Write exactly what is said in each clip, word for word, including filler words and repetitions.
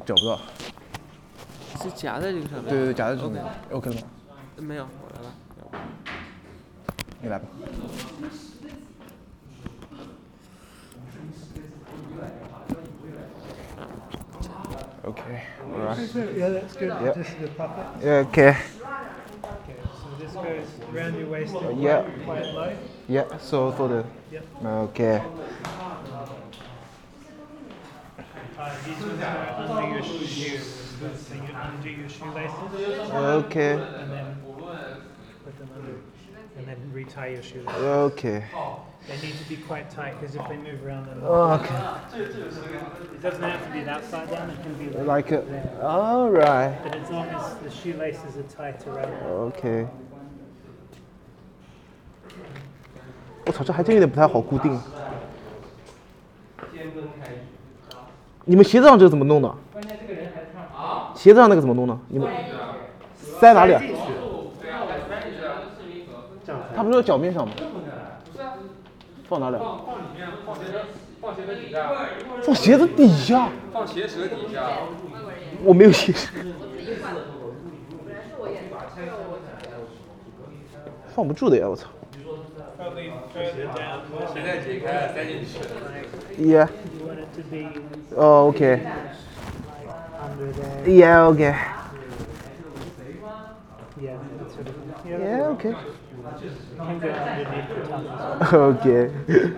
找不到。 是夹在这个上面。 对对对，夹在上面。OK 了吗？ 没有，我来吧。 你来吧。Okay. All right. Yeah, that's good. Yep. This is the puppet. Yeah. Okay. Okay, so this goes around your waist Uh, and yeah. quite, quite low. Yeah. So for the. Yep. Okay. Uh, these ones go under your shoes. So you undo your shoelaces. Okay. And then put them under. And then retie your shoelaces. Okay. They need to be quite tight because if they move around then Okay. it doesn't have to be that side down, it can be like, Like a, all right. but as long as the shoelaces are tight around. Okay. 我操，这还真有点不太好固定。你们鞋子上这个怎么弄的？鞋子上那个怎么弄的？你们塞哪里啊？他不是说脚面上吗？放哪里？ 放里面，放鞋的，放鞋的底下。 放鞋子底下。 放鞋舌底下。 我没有鞋舌。放不住的呀，我操。 现在解开，塞进去。 Yeah. You want it to be Oh, okay. under there. Yeah, okay. Yeah, that sort of. Yeah, okay. You can go underneath the tongue as well. Okay.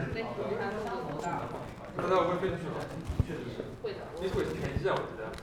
那它会飞出去吗？会的。你会拳击啊？我觉得。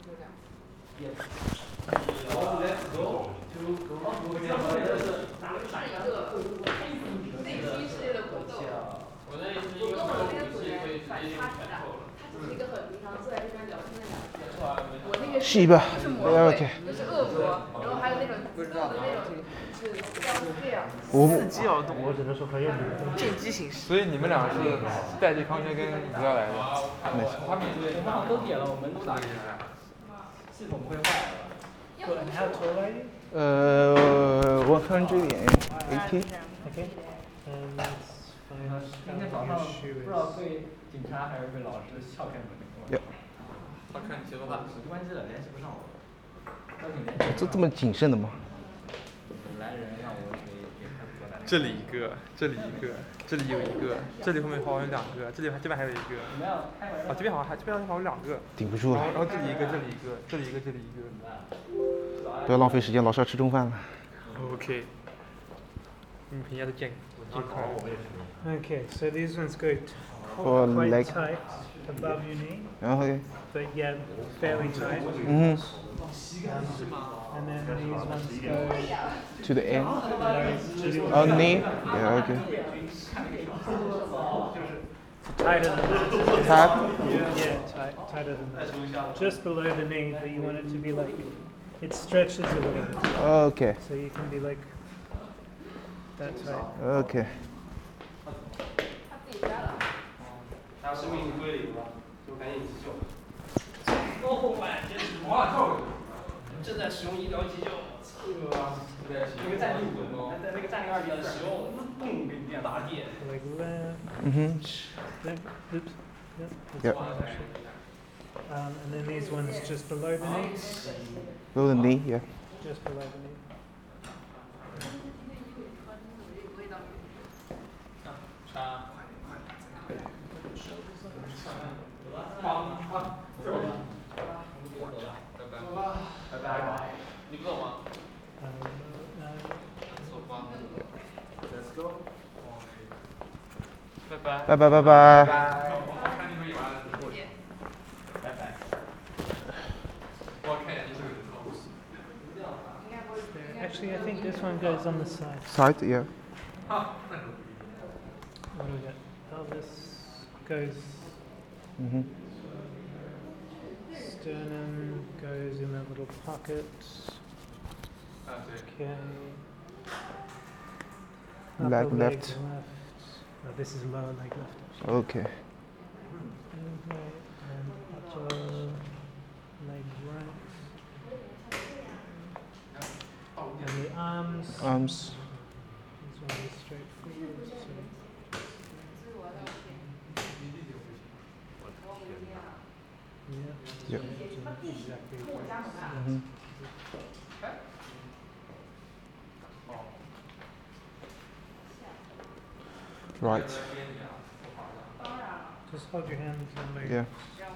是一个。OK。 是恶魔，然后还有那种自动的那种，是要这样。 我伺机而动。 我只能说很有名。 见机行事。 所以你们俩是代替康轩跟吴耀来的。 没错。 他们我们好像都点了，我们都打进来，系统不会坏了。 And how tall are you? 呃，one hundred eighty. Okay. And let's find 今天早上不知道被警察还是被老师笑开门。 Yep. 他看你节奏大。 手机关机了，联系不上我。 这这么谨慎的吗？ 来人让我给给他过来。 这里一个，这里一个，这里有一个，这里后面好像有两个，这里这边还有一个。啊，这边好像还这边好像有两个。 顶不住了。 然后然后这里一个，这里一个，这里一个，这里一个。 不要浪费时间，老师要吃中饭了。 OK。你评价都健健康。 Okay, so these ones go t- For quite leg. tight above your knee, 然后 OK。 but yeah, fairly tight. 嗯哼。 And then these ones go To the end. below, On knee. Yeah, okay. tighter than that. Tap. Yeah, tight, tighter than that. Just below the knee, but you want it to be like, it stretches a little bit. Okay. So you can be like that tight. Okay. 还有生命规律，就赶紧急救。哦，哎，真是哇，操！正在使用医疗急救，这个那个站立稳，在那个站立二点的时候，咚给你打电。 Like that. 嗯哼。 There. Oops. Yep. that's Yep. fine. Um, and then these ones just below the knee. Below the knee. Yeah. Just below the knee. 插。拜拜。你不走吗？ Um, uh, 走吧。Let's go。 拜拜。 拜拜拜拜。 看你们有完了。 拜拜。 我看一下你这个人。 Actually, I think this one goes on the side. Side. Yeah. What do we got? Oh, this goes. Mhm. Sternum goes in that little pocket. Okay. Upper Leg leg left. Oh, this is lower leg left. Okay. Okay. And upper leg right. And the arms. Arms. This one is straightforward. So. Yeah. Yep. exactly. Mhm. Right. Just hold your hands on my. Yeah.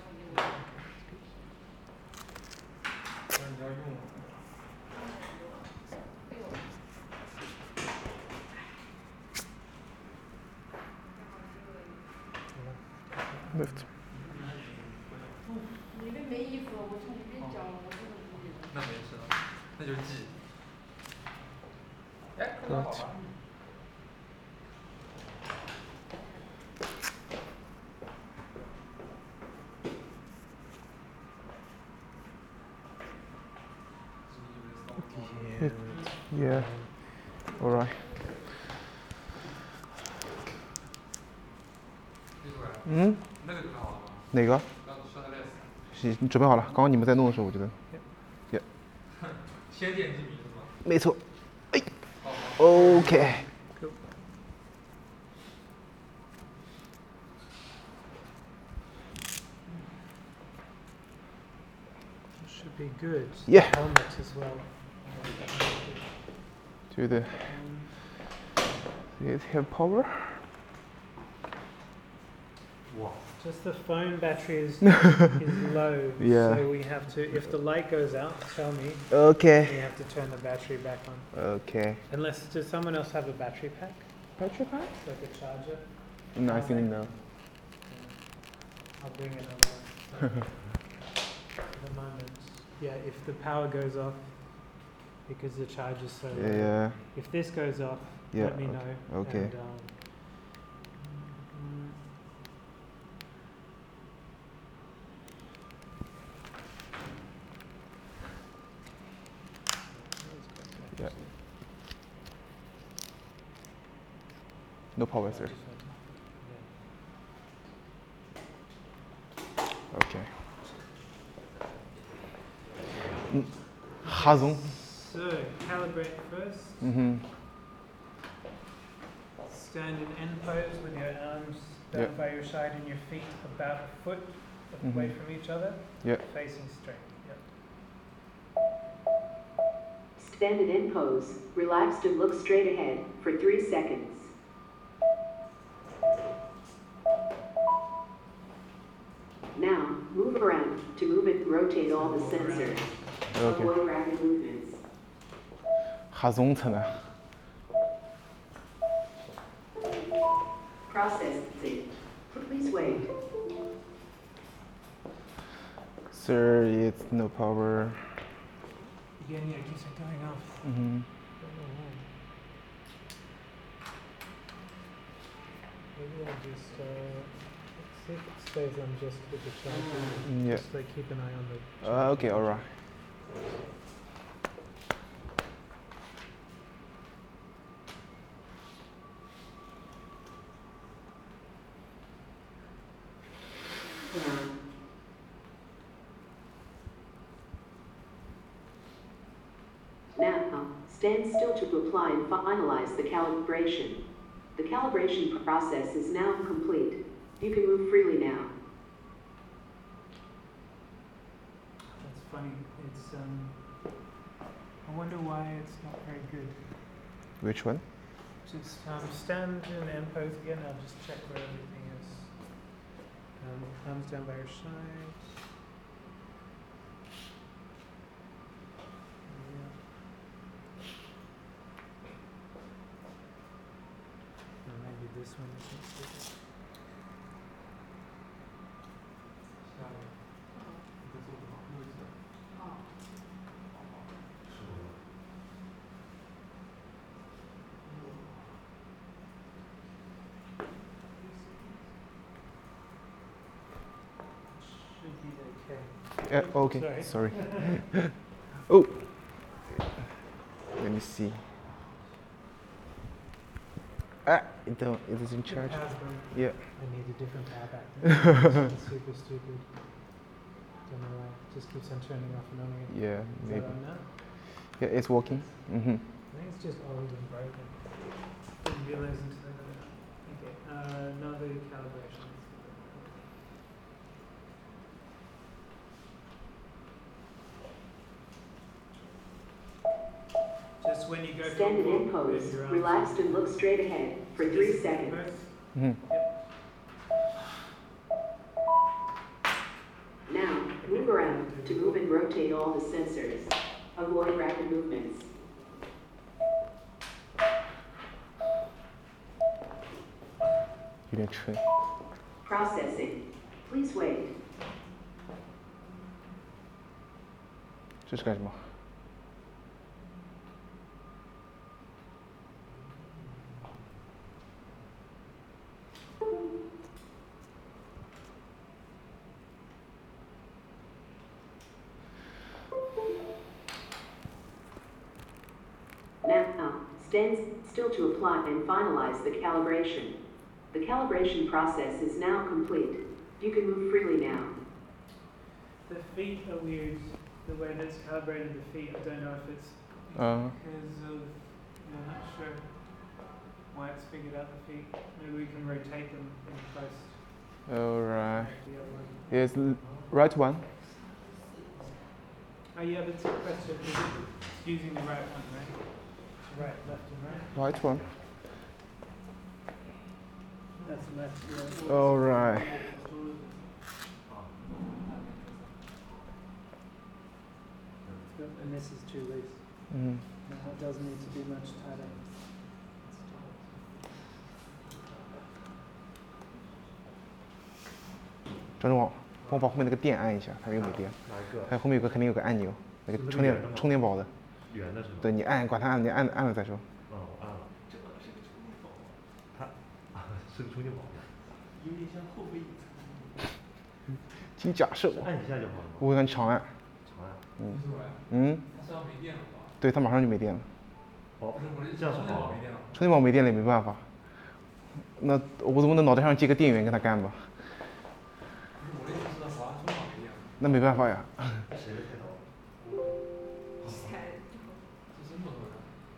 Lift. 里面没衣服，我从里面讲，我这个无语了。 那没事了，那就记。哎， Right. Yeah. All right. 嗯？ 那个准备好了吗？ 哪个？ 刚说的类似。 是你准备好了？刚刚你们在弄的时候，我觉得。Yeah. 先点击名字吗？ 没错。哎。OK。 Should be good. Yeah. Helmet as well. Do the. It have power. Just the phone battery is, is low. Yeah. So we have to, if the light goes out, tell me. Okay. We have to turn the battery back on. Okay. Unless, does someone else have a battery pack? Battery pack? Like a charger? No, I think no. I'll bring another one. At the moment. Yeah, if the power goes off, because the charge is so low. Yeah. If this goes off, Yeah, let me okay. know. Okay. And, um, Yeah. No power, sir. Okay. Mm. Razão. So, calibrate first. Mhm. Stand in end pose with your arms down Yep. by your side and your feet about a foot away Mhm. from each other, Yep. facing straight. Yep. Stand in end pose, relaxed and look straight ahead for three seconds. Now, move around. To move it, rotate all the sensors. Okay. Avoid rapid movements. Razão sana. Processing. Please wait. Sir, it's no power. Again, yeah, it keeps it going off. Mhm. Maybe I'll just, uh, let's see if it stays on just with the charger. Mm, yeah. Just like keep an eye on the Uh, okay, all right. Now, stand still to apply and finalize the calibration. The calibration process is now complete. You can move freely now. That's funny. It's, um, I wonder why it's not very good. Which one? Just um, stand in end pose again. I'll just check where everything is. Um, arms down by your side. Yeah. Or maybe this one isn't so good. Should be okay. Yeah, okay, Sorry. sorry. Oh. Let me see. Ah, it don't, it doesn't Your charge. power's gone. Yeah. I need a different power back. It's super stupid. Don't know why. Just keeps on turning off and on again. Yeah, Is maybe. that on now? Yeah, it's working. Mhm. I think it's just old and broken. Didn't realize until I got it out. Okay, uh, another calibration. when you go for a Standard walk, in pose. move your arms. Relaxed and look straight ahead for This three is the seconds. pose. Mhm. Now, move around to move and rotate all the sensors. Avoid rapid movements. 有点沉。 Processing. Please wait. 这是干什么？ Now, stand still to apply and finalize the calibration. The calibration process is now complete. You can move freely now. The feet are weird. The way that's calibrated the feet, I don't know if it's 嗯， because of, I'm not sure why it's figured out the feet. Maybe we can rotate them in post. alright. The other one. Yes, right one. Oh yeah, that's a question. Is it it's using the right one, right? Right, left and right. Right one. That's left, yeah. Alright. And this is too loose. 嗯， No, that does need to be much tighter. 张志广，帮我把后面那个电按一下，它又没电。 哪一个？ 还有后面有个肯定有个按钮，那个充电充电宝的。 圆的是吗？ 对你按，管它按，你按按了再说。 嗯，我按了。这个是个充电宝。它啊，是个充电宝。有点像后背椅子。 请假设。 按一下就好了吗？ 我会让你长按。 长按。 嗯。嗯。 它是要没电了吧？ 对，它马上就没电了。 哦， 不是我这这样是好充电宝没。电了。 充电宝没电了也没办法。那我从我的脑袋上接个电源跟它干吧。 不是我的意思是啥？充电宝没电了。 那没办法呀。 谁的电脑？ 这真的吗？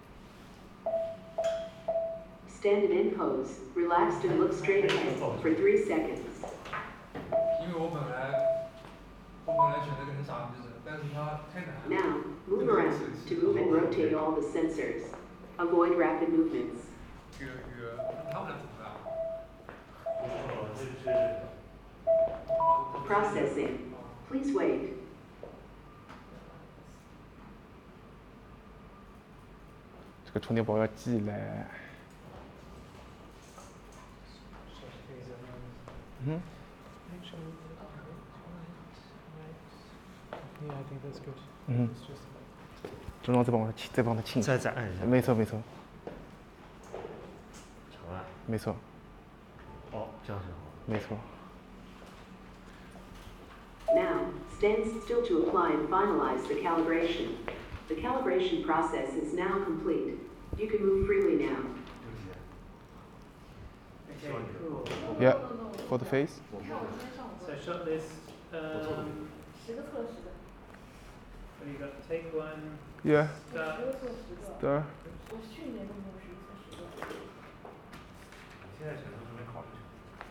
Stand in pose. Relaxed and look straight ahead for three seconds. 因为我本来我本来选择跟傻逼似的，但是它太难了。 Now, move around to move and rotate all the sensors. Avoid rapid movements. 这个这个他们俩怎么办？ 哦，这是。 Processing. Please wait. 这个充电宝要寄来。 嗯。 Yeah, I think that's good. 嗯。 It's just 正好再帮我再帮他清。 再再按一下。 没错没错。 长按。 没错。 哦，这样是好。 没错。 Now, stand still to apply and finalize the calibration. The calibration process is now complete. You can move freely now. okay, cool. Yeah. For the face. So shot list. Um, 十个测十个， what do you got? Take one. Yeah. 十 Start. 个测十个。 Star. 我去年都没有十测十个。 现在全都是没考虑。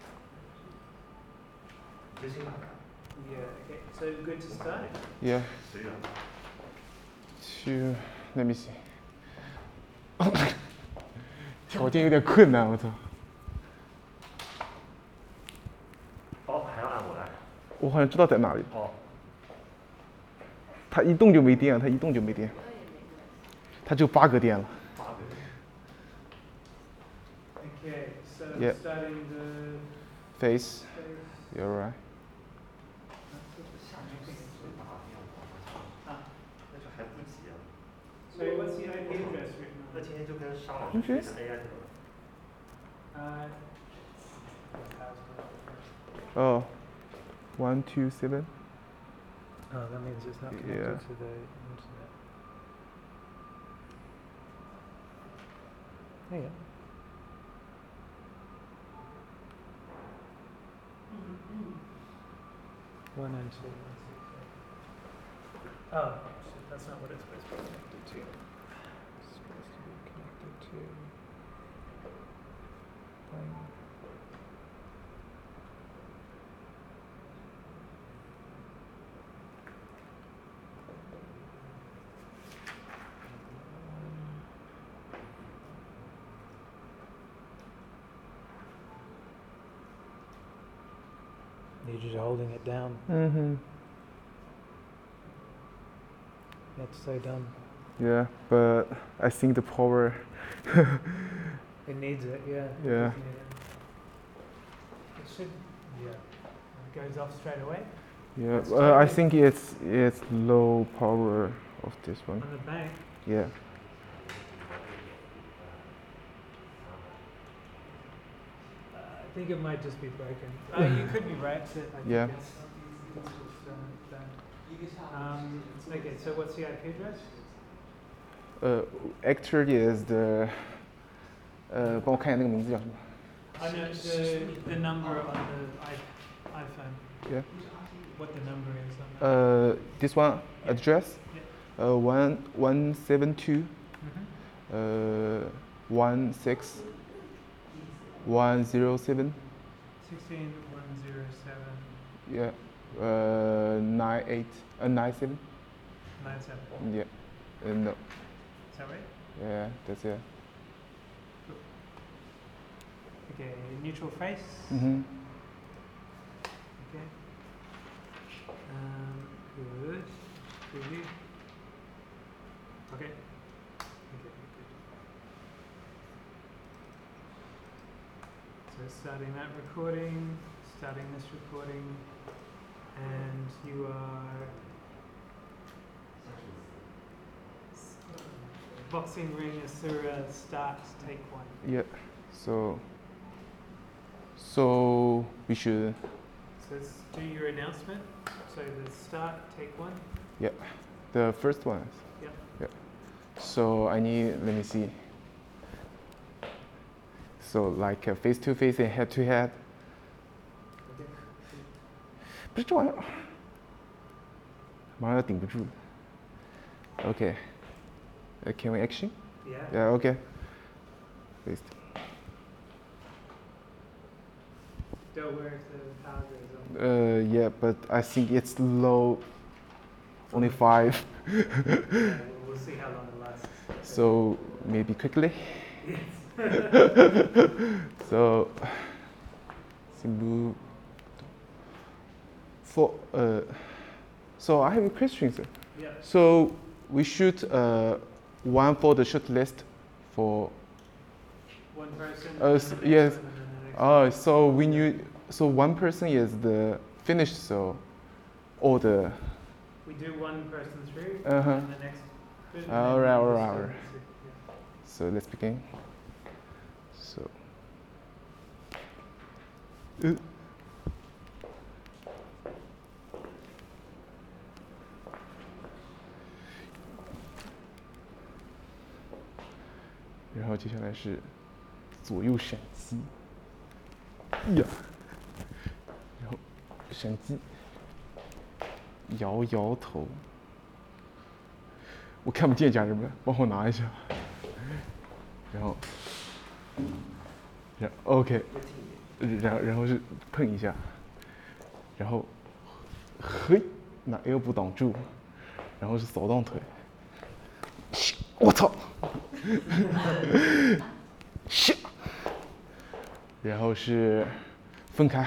你这新打的。 Yeah. Okay. So good to start. Yeah. 随缘。 去 Let me see. 条件有点困难，我操。 哦，还要按我来。 我好像知道在哪里。 哦。 它一动就没电，它一动就没电。它只有八格电了。 八个。 Okay. So Yeah. starting the Face. face. You're right. 那就还不急啊。 So what's the I P address written 那 on? 今天就跟沙老师学的 A I 得了。 Uh, Oh. One two seven. oh, that means it's not connected Yeah. to the internet. Hang on. One and two. Oh, shit, that's not what it's supposed to be connected to. It's supposed to be connected to. Um, You're just holding it down. Mm-hmm. That's so dumb. Yeah, but I think the power. It needs it, yeah. It Yeah. does need it. It should, yeah. It goes off straight away. Yeah, It's uh, I totally- think it's it's low power of this one. On the bank. Yeah. Uh, I think it might just be broken. Oh, you could be right. But I think Yeah. It's, it's just, uh, done. Um, okay, so what's the I P address? Uh, actually is the. 呃，帮我看一下那个名字叫什么 I know the, the number on the I, iPhone. Yeah. What the number is on that. 呃 this one Yeah. address. Yeah. Uh, one one seven two. Mhm. Uh, one six. One zero seven. sixteen one zero seven Yeah. Uh, nine eight. Uh, nine seven. nine seven. Yeah. Uh, no. Is that right? Yeah, that's it. Okay, neutral face. Mm-hmm. Okay. Um, good. Preview. Okay. Okay, good. So starting that recording, starting this recording, and you are Boxing Ring Asura start take one. Yeah. So. So we should. So let's do your announcement. So the start take one. Yeah. The first one. Yep. Yeah. So I need. Let me see. So like uh, face to face and head to head. Okay. 不是这玩意儿，马上要顶不住了。Okay. Uh, can we action? Yeah. Yeah. Okay. Please. Don't worry if the power goes on. Uh, yeah, but I think it's low. Only five. Yeah, we'll, we'll see how long it lasts. So maybe quickly. Yes. So, move for uh, so I have a question, sir. Yeah. So we shoot uh, one for the short list for One person. Uh, and s- the next yes. one, and then the next uh, one. so when you so one person is the finished, so all the We do one person through, Uh-huh. and the next. person, and Alright, then alright, just alright. do the- so let's begin. So. Uh. 然后接下来是左右闪击，呀，然后闪击，摇摇头，我看不见家人们，帮我拿一下，然后，然 OK，然然后是碰一下，然后，嘿，拿 L 部挡住，然后是扫荡腿，我操！下，然后是分开，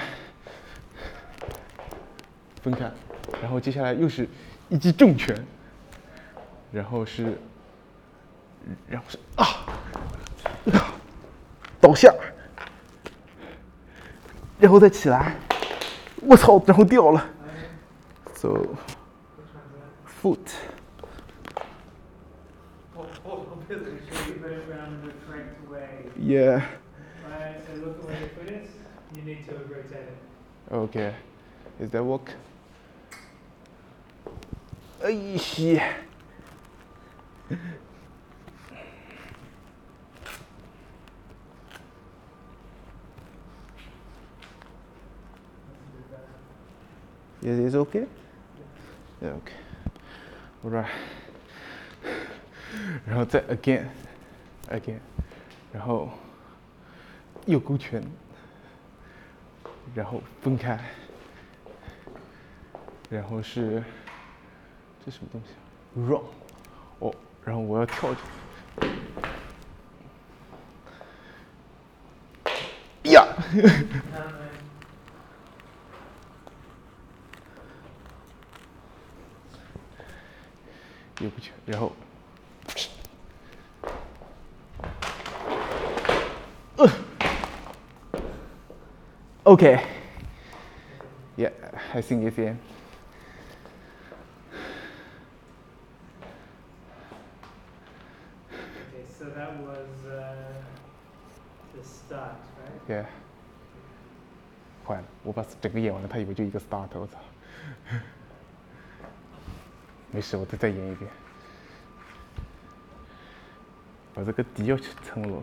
分开，然后接下来又是一记重拳，然后是，然后是啊，倒下，然后再起来，我操，然后掉了 ，so foot。 Make sure you put it around the correct way. Yeah. Right, so look at where your foot is. You need to rotate it. Okay. Is that work? 哎呀！ Is it okay? Yeah, okay. Alright. 然后再 again, again, 然后右勾拳，然后分开，然后是这什么东西 ？Run， 哦，然后我要跳起来，呀！ 又不全，然后，呃 ，OK， yeah, I think it's in. Okay, so that was uh, the start, right? Yeah. 坏了，我把整个演完了，他以为就一个 start， 我操。没事，我再再演一遍，把这个底要撑落了。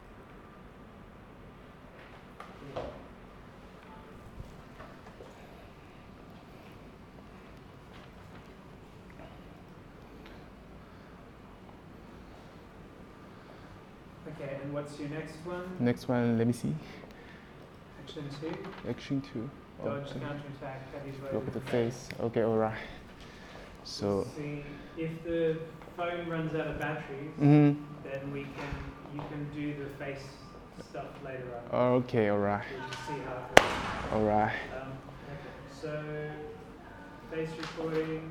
Okay, and what's your next one? Next one, let me see. Action two. Action two. Dodge, Okay. counterattack, heavy blow. Look at the face. Okay, alright. So. See, if the phone runs out of batteries, Mm. then we can you can do the face stuff later on. Okay, alright. We'll just see how it goes. Alright. Um, okay, so face recording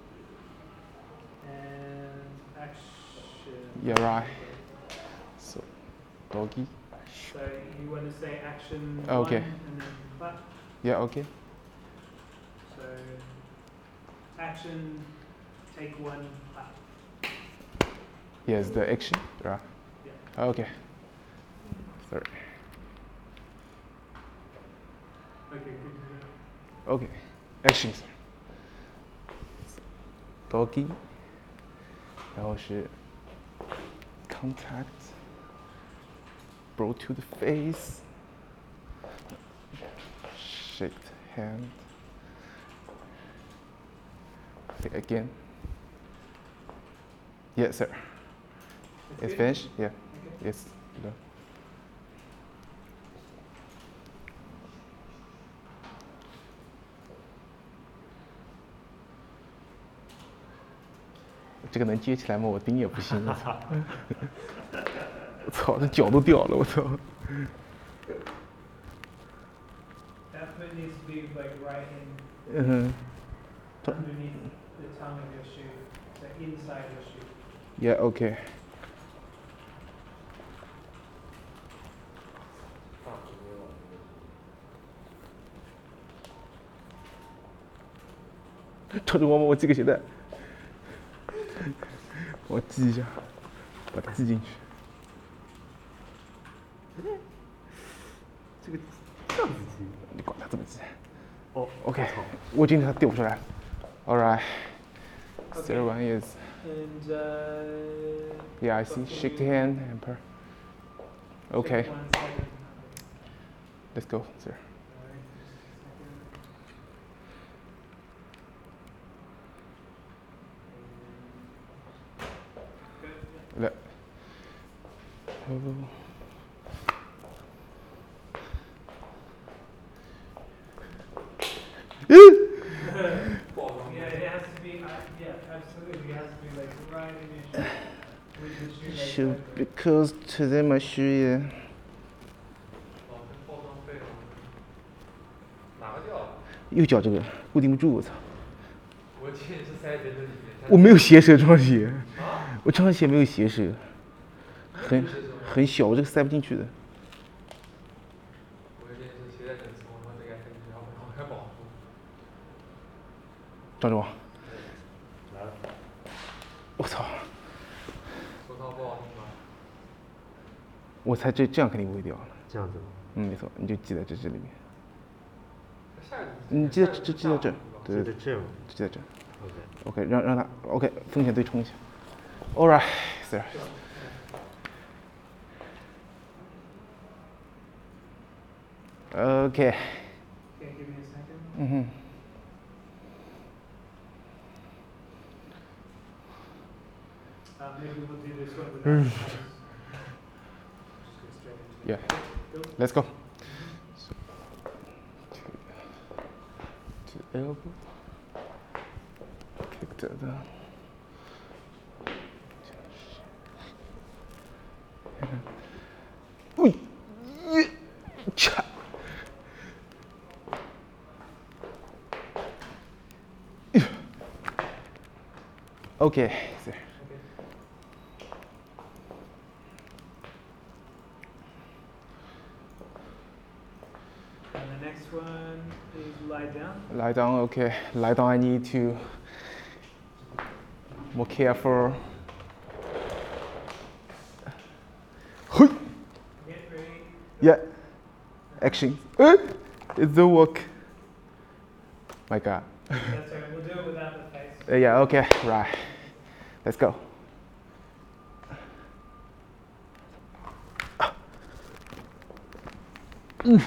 and action. Yeah, right. So, doggy. So you want to say action Okay. one and then clap. Yeah, okay. So action, take one, clap. Yes, the action. Right. Yeah. Okay. Sorry. Okay, good. Okay. Action. Doggy. 然后是 contact. Bro to the face. Shake the hand. Okay, again. Yes, sir. It's It's good? finished? Yeah. Okay. Yes. Done. 这个能接起来吗？我钉也不行，我操！我操，这脚都掉了，我操！ That foot needs to be like right in 嗯哼 underneath the tongue of your shoe, so inside your shoe. ，Yeah, OK。超着我帮我系个鞋带，我系一下，把它系进去。 这个这样子系， 你管它怎么系。 哦 OK， 我操我今天它掉不出来。All right. Okay. Third one is And uh, yeah, I see. Shake the hand and per. Okay, take one second. let's go, sir. Alright, just a second. Good. Let. Oh. Yeah, it has to be. Uh, yeah, absolutely. It has to be like right in your shoe, with the shoe Should like be close to the machine. 哦，跟包装废了。哪个掉？ 右脚这个固定不住，我操！ 我建议是塞别的里面。 我没有鞋舌，这双鞋， 啊？ 我这双鞋没有鞋舌，很很小，我这个塞不进去的。 我建议是鞋带整松，然后再给它塞进去，然后然后开保护。 张总， 来了， 我操！ 手套不好听吗？ 我猜这这样肯定不会掉了。 这样子吗？ 嗯，没错，你就系在这这里面。 下一个。 你系在这这系在这，对对对， 这这样系在这。 ，OK。 OK，让让他 OK， 风险对冲一下。All right, sir. OK， Okay, give me a second. 嗯哼， Uh, maybe we'll do this one without the toes. Just go straight into it. Yeah. Go. Let's go. So, to, to the elbow. Kick that down. Ui, yeah, cha. Okay. Sir. And the next one is lie down. Lie down. Okay. Lie down. I need to more careful. Hui. Get ready. Yeah. Action. Uh, it don't work. My God. That's alright. We'll do it without the face. Uh, yeah. Okay. Right. Let's go. Mm.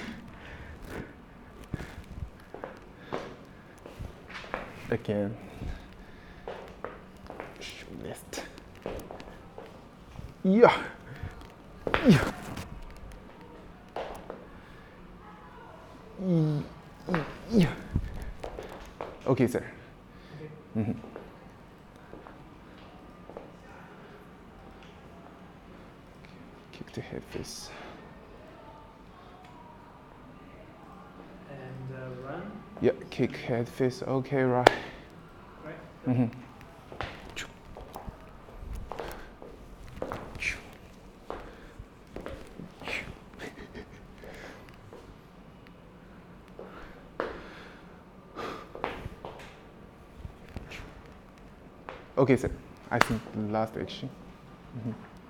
Again. List. Yeah. Yeah. Mm, mm, yeah. Okay, sir. Okay. Mm-hmm. Kick the head face. And uh, run. Yeah, kick head face. Okay, right. Right. Mm-hmm. Okay, sir. I think last action. Mm-hmm.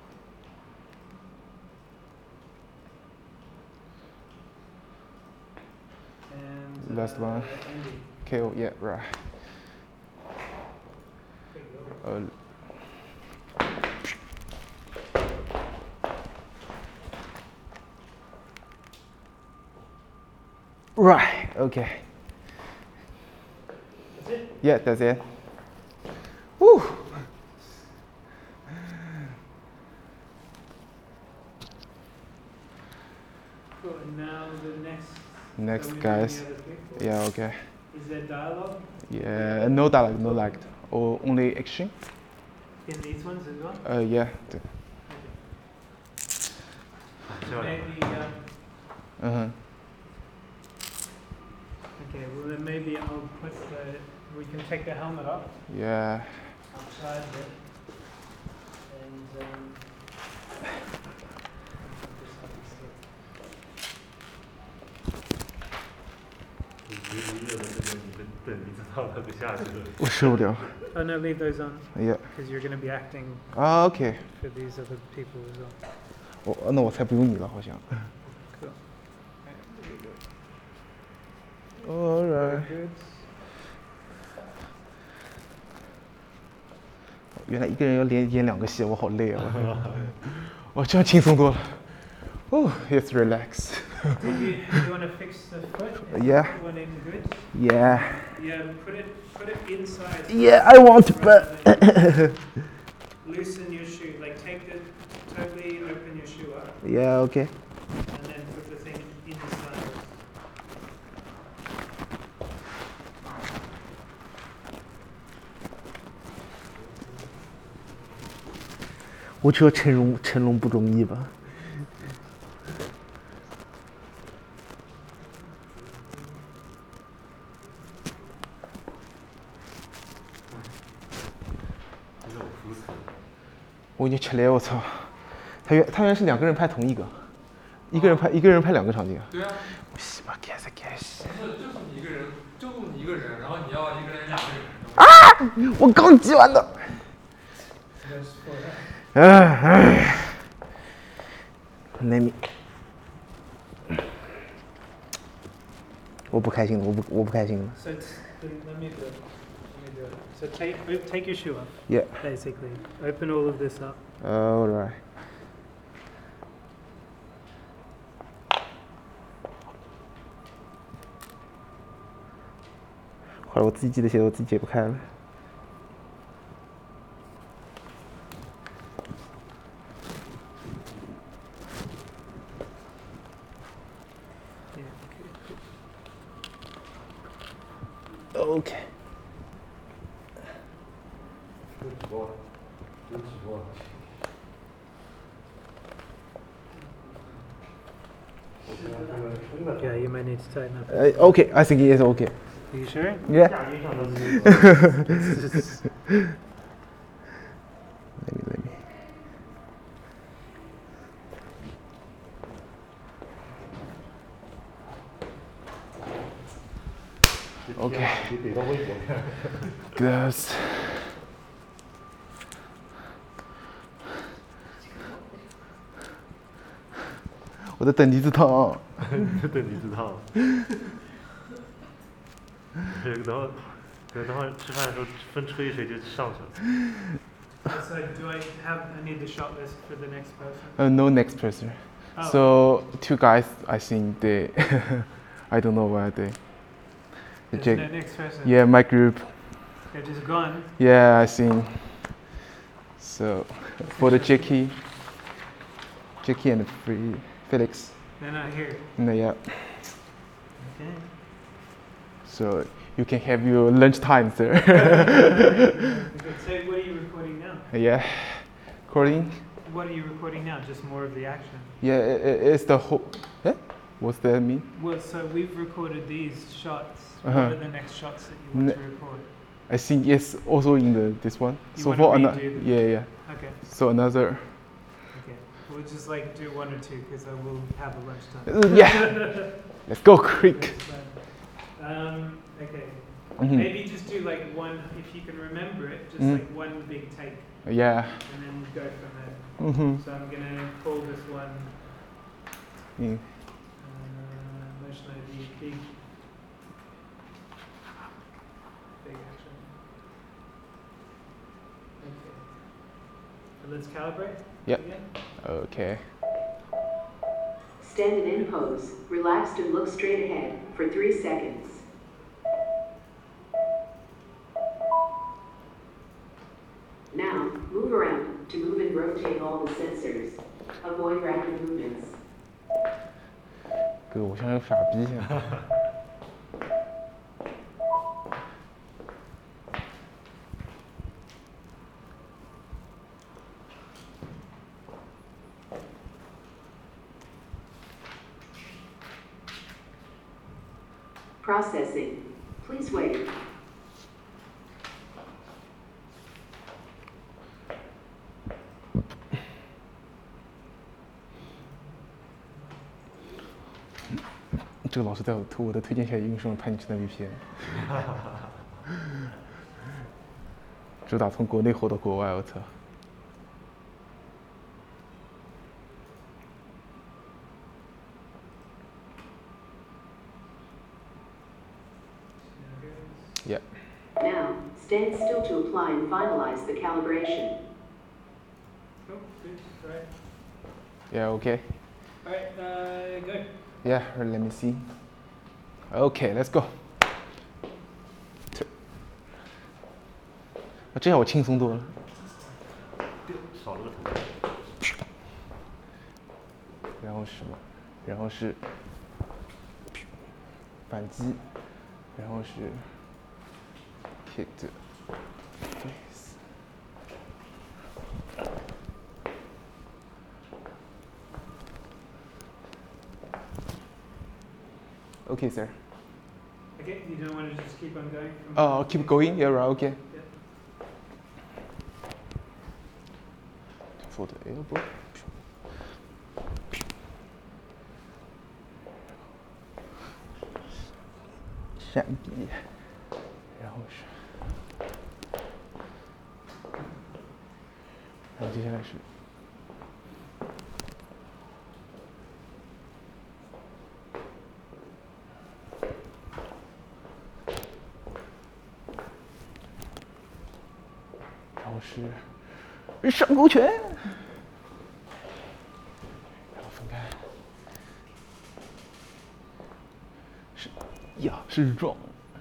And Last uh, one. Andy. K O. Yeah, right. There you go. Uh, right. Okay. That's it. Yeah, that's it. Woo. Cool. And now the next. Next, so we do guys. the other people. Yeah. Okay. Is there dialogue Yeah. No dialogue. No lag. Or only action. in these ones as well? Uh. Yeah. Maybe. Um, Uh huh. okay. Well, then maybe I'll put the. We can take the helmet off. Yeah. Outside it. And. Um, Oh no, leave those on Yeah. because you're going to be acting 啊 OK。 for these other people as well. 我那我才不用你了，好像。 Cool. Alright。 Good. 原来一个人要连演两个戏，我好累啊！我这样轻松多了。Oh, it's relax. Did you, you want to fix the foot? Yeah. Put one in good. Yeah. Yeah, put it put it inside. Yeah, I want, but. Loosen your shoe. Like take the totally open your shoe up Yeah, OK。 and then put the thing inside. 我觉得成龙成龙不容易吧？我已经吃了，我操！他原他原来是两个人拍同一个，一个人拍一个人拍两个场景。 对啊。 我西吧，开始开始。 不是，就是你一个人，就你一个人，然后你要一个人两个人。 啊！我刚挤完的。哎哎。Let me。我不开心了，我不我不开心了。 So it's, let me do it. Let me do it. So take o- take your shoe off. Yeah. Basically, open all of this up. All right. 后来我自己记的写的我自己解不开了。 OK。 Yeah, you may need to tighten up. Uh, OK, I think it is OK. Are you sure? Yeah. Let me, let me. OK。 你得到微博看。 Gloves。我在等离子烫。 你在等离子烫。等会，等会吃饭的时候风吹一吹就上去了。 So do I have? I need the shot list for the next person. Uh, no next person. Oh. So two guys, I think they, I don't know where they. The There's Jack- no next person. Yeah, my group. They're just gone. Yeah, I think. So for the Jackie, Jackie and Free, Felix. They're not here. No, yeah. Okay. So you can have your lunch time, sir. Okay, so what are you recording now? Yeah. Recording. What are you recording now? Just more of the action. Yeah, it, it- it's the whole. Eh? What's that mean? Well, so we've recorded these shots. Uh-huh. What are the next shots that you want Ne- to record? I think yes, also in the this one. You so wanna for another, redo them? yeah, yeah. Okay. So another. Okay. We'll just like do one or two because I will have a lunchtime. Uh, yeah. Let's go quick. Um, okay. Mhm. Maybe just do like one, if you can remember it, just Mhm. like one big take, Yeah. and then go from there. Mhm. So I'm gonna call this one Mm. uh, motion I D big, big action. Okay. So let's calibrate. Yep. Again. Okay. Stand in end pose, relaxed and look straight ahead for three seconds. Now, move around to move and rotate all the sensors. Avoid rapid movements. 哥，我像个傻逼一样。 Processing. Please wait. 这个老师在我推我的推荐下应用上叛逆成了 V P N， 主打从国内火到国外，我操！ Yeah. Now, stand still to apply and finalize the calibration. Oh, good. Right. Yeah. Okay. All right. Uh, go. Yeah. Let me see. Okay. Let's go. 啊，这下我轻松多了。 少了个头。 然后是什么？然后是反击，然后是 kick the face。Okay, sir. Okay. You don't want to just keep on going. From Oh, keep going. Yeah, right. Okay. Yeah. For the elbow. 闪避，然后是，然后接下来是，然后是上勾拳，然后分开，是呀，是撞。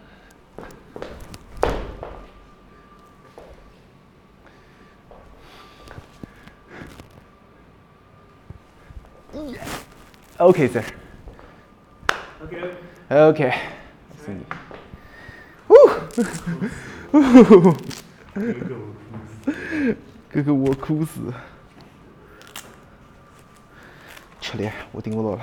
Okay, sir. Okay. Okay. See. Woo! 哥哥我哭死。吃脸，我顶不住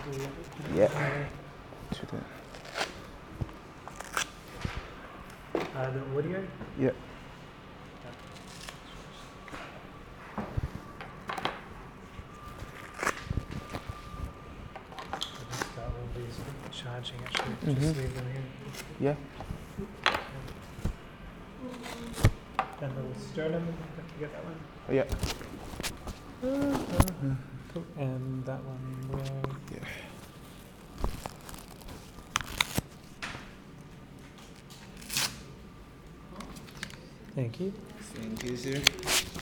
了。Yeah. 觉得。 Uh, the audio? Yeah. I'll start all these charging actually. Mhm. Just leave them here. Yeah. And the sternum, don't forget that one. Oh, yeah. Cool. And that one will. Yeah. Thank you. Thank you, sir.